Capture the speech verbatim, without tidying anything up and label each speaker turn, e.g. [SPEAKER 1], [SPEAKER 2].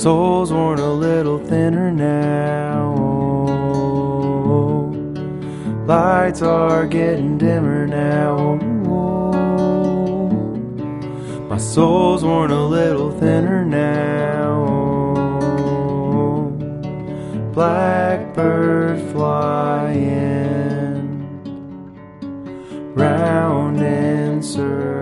[SPEAKER 1] soul's worn a little thinner now. Oh, lights are getting dimmer now. Oh, my soul's worn a little thinner now. Oh, blackbird flying round in circles.